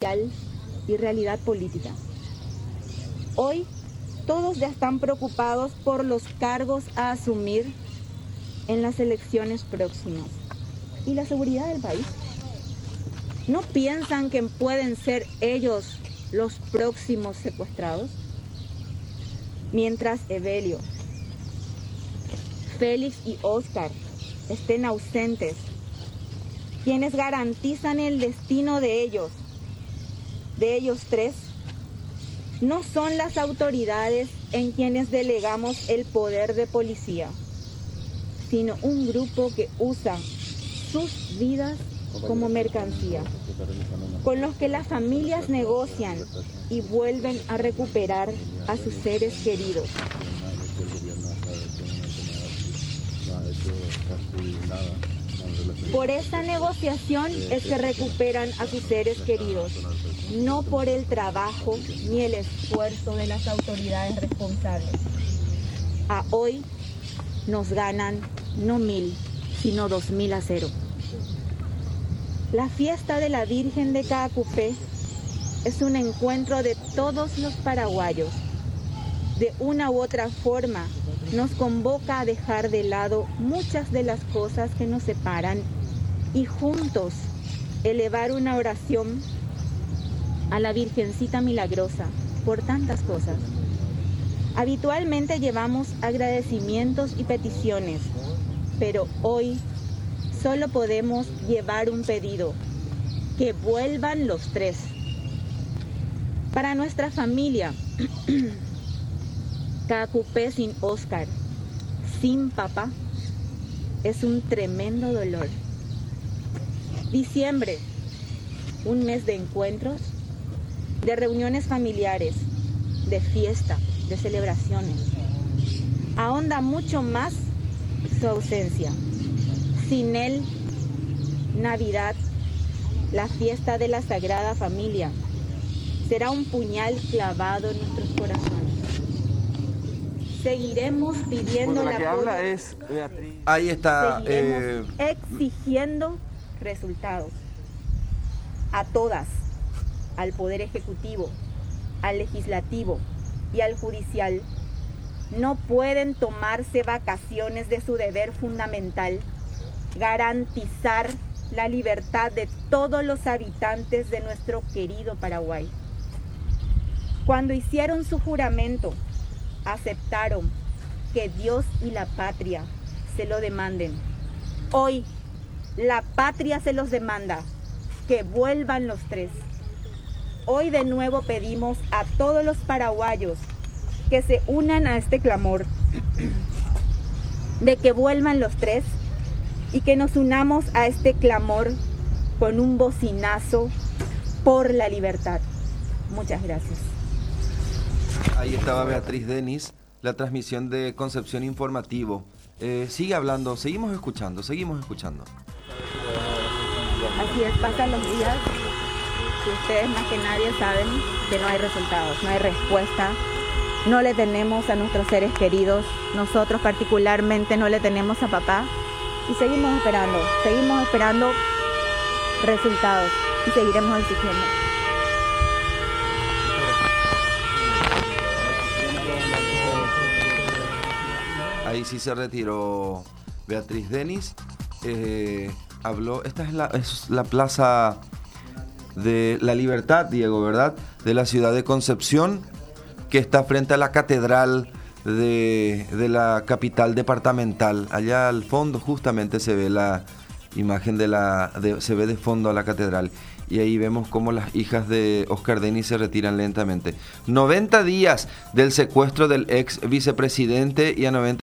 social y realidad política. Hoy todos ya están preocupados por los cargos a asumir en las elecciones próximas y la seguridad del país. ¿No piensan que pueden ser ellos los próximos secuestrados? Mientras Evelio, Félix y Óscar estén ausentes, quienes garantizan el destino de ellos tres, no son las autoridades en quienes delegamos el poder de policía, sino un grupo que usa sus vidas como mercancía, con los que las familias negocian y vuelven a recuperar a sus seres queridos. Por esa negociación es que recuperan a sus seres queridos, no por el trabajo ni el esfuerzo de las autoridades responsables. A hoy nos ganan no 1.000, sino 2.000-0. La fiesta de la Virgen de Caacupé es un encuentro de todos los paraguayos. De una u otra forma, nos convoca a dejar de lado muchas de las cosas que nos separan y juntos elevar una oración a la Virgencita Milagrosa por tantas cosas. Habitualmente llevamos agradecimientos y peticiones, pero hoy solo podemos llevar un pedido: que vuelvan los tres. Para nuestra familia, Caacupé sin Óscar, sin papá, es un tremendo dolor. Diciembre, un mes de encuentros, de reuniones familiares, de fiesta, de celebraciones. Ahonda mucho más su ausencia. Sin él, Navidad, la fiesta de la Sagrada Familia, será un puñal clavado en nuestros corazones. Seguiremos pidiendo la el que apoyo. habla es Beatriz. Ahí está. Seguiremos exigiendo resultados a todas, al Poder Ejecutivo, al Legislativo y al Judicial. No pueden tomarse vacaciones de su deber fundamental: garantizar la libertad de todos los habitantes de nuestro querido Paraguay. Cuando hicieron su juramento, aceptaron que Dios y la patria se lo demanden. Hoy, la patria se los demanda, que vuelvan los tres. Hoy de nuevo pedimos a todos los paraguayos que se unan a este clamor de que vuelvan los tres y que nos unamos a este clamor con un bocinazo por la libertad. Muchas gracias. Ahí estaba Beatriz Denis, la transmisión de Concepción Informativo. Sigue hablando, seguimos escuchando. Así es, pasan los días y ustedes más que nadie saben que no hay resultados, no hay respuesta. No le tenemos a nuestros seres queridos, nosotros particularmente no le tenemos a papá y seguimos esperando resultados y seguiremos exigiendo. Ahí sí se retiró Beatriz Denis. Habló, esta es la plaza de la Libertad, Diego, ¿verdad? De la ciudad de Concepción, que está frente a la catedral de la capital departamental. Allá al fondo justamente se ve la imagen se ve de fondo a la catedral. Y ahí vemos cómo las hijas de Óscar Denis se retiran lentamente. 90 días del secuestro del ex vicepresidente y a 90